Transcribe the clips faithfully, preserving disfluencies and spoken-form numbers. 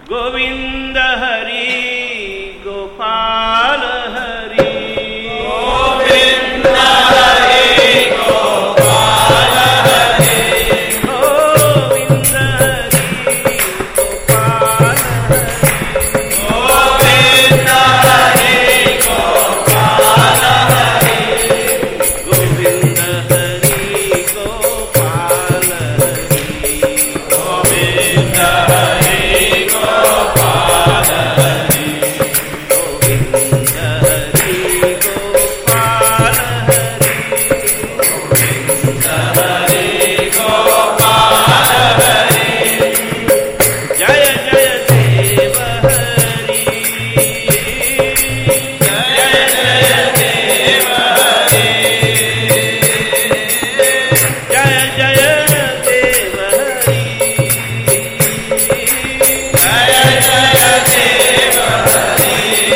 Govind Hari Gopal Hari Govind Hari Gopal Hari Govind Hari Gopal Hari Govind Hari Gopal Hari Govind Hari Gopal Hari Govind Hari Gopal Hari Govind Hari Gopal Hari Govind Hari Gopal Hari Jai Jai Dev Hari Jai Jai Dev Hari Jai Jai Dev Hari Jai Jai Dev Hari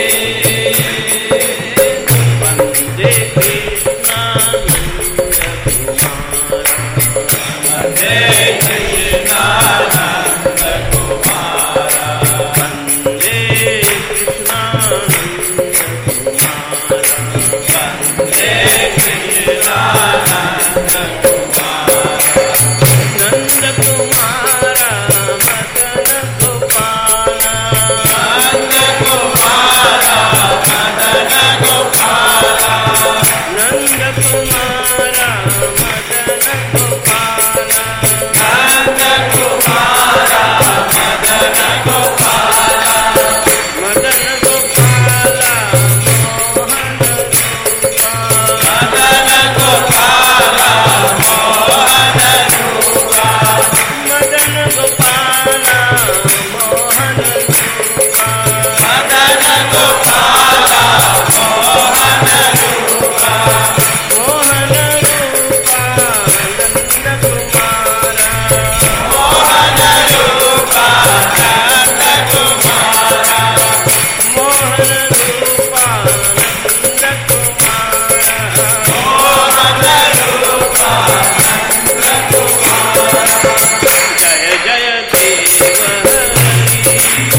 Vande Krishnanand Kumar Vande Krishnanand Kumar Vande Krishnanand Kumar Vande Krishnanand Kumar Nand Kumar Madan Gopal Nand Kumar Madan Gopal Nand Kumar Madan Gopal Nand Kumar Madan Gopal Madan Gopal Mohan Rupa Madan Gopal Mohan Rupa Madan Gopal Mohan Rupa Madan Gopal Mohan Rupa Mohan Rupa Nand Kumar Mohan Rupa Nand Kumar Mohan Rupa Nand Kumar Mohan Rupa Nand Kumar Jai Jai Dev Hari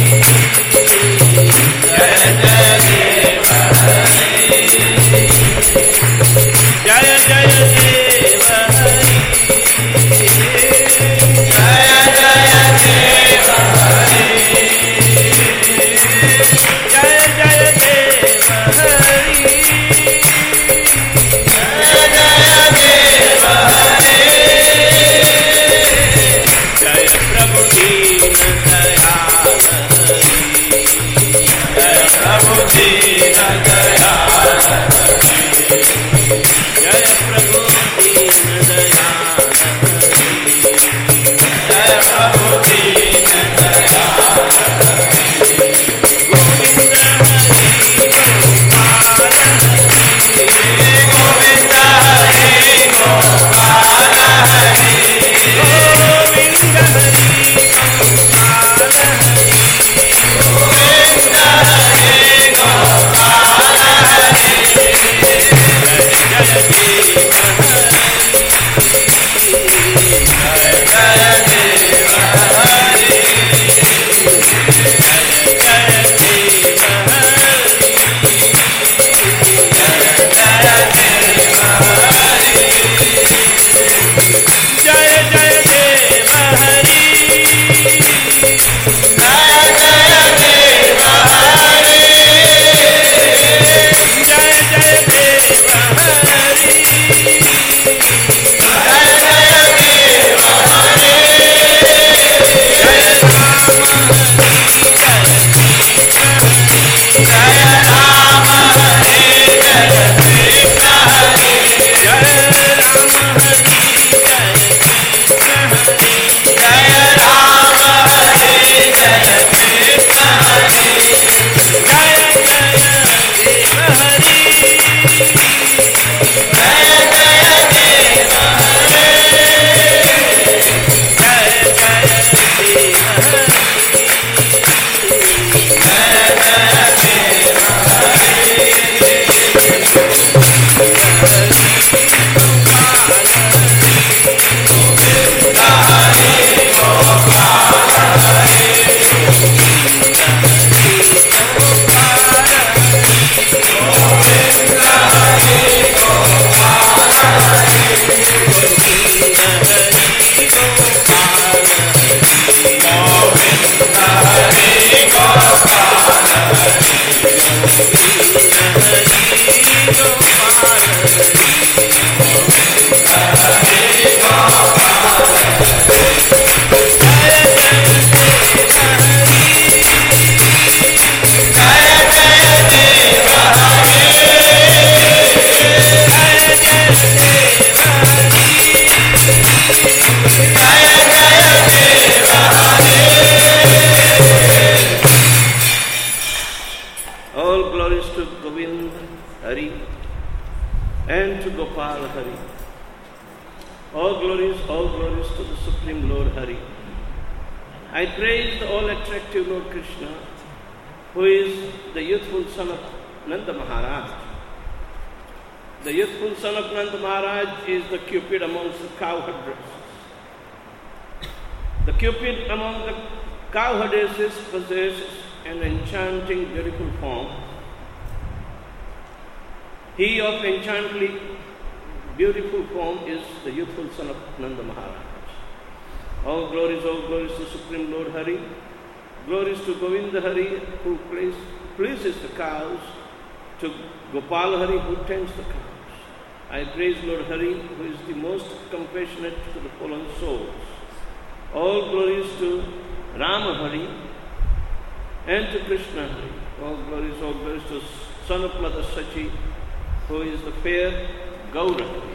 Jai Jai Dev Hari Jai Jai Dev Hari Jai Jai Dev Hari Jai Jai Dev Hari Jai Jai Dev Hari Jai Prabhu Deen Dayal Hari Jai Prabhu Deen Dayal Hari Jai Prabhu Deen Dayal Hari Jai Prabhu Deen Dayal Hari Govind Hari Gopal Hari Govind Hari Gopal Hari Govind Hari Gopal Hari Govind Hari Gopal Hari Jai Jai Dev Hari Jai Jai Dev Hari Jai Jai Dev Hari Jai Jai Dev Hari Jai Jai Dev Hari Jai Jai Dev Hari Jai Jai Dev Hari Jai Jai Dev Hari Jai Ram Hari Jai Ram Hari Jai Krishna Hari Jai Ram Hari Jai Krishna Hari Jai Ram Hari Jai Gopal Hari. All glories, all glories to the Supreme Lord Hari. I praise the all-attractive Lord Krishna, who is the youthful son of Nanda Maharaj. The youthful son of Nanda Maharaj is the Cupid amongst the cowherdesses. The Cupid among the cowherdesses possesses an enchanting, beautiful form. He of enchantly beautiful form is the youthful son of Nanda Maharaj. All glories, all glories to Supreme Lord Hari. Glories to Govinda Hari, who pleases the cows, to Gopal Hari, who tends the cows. I praise Lord Hari, who is the most compassionate to the fallen souls. All glories to Rama Hari and to Krishna Hari. All glories, all glories to son of Mother Sachi, who is the fair Gaura Hari.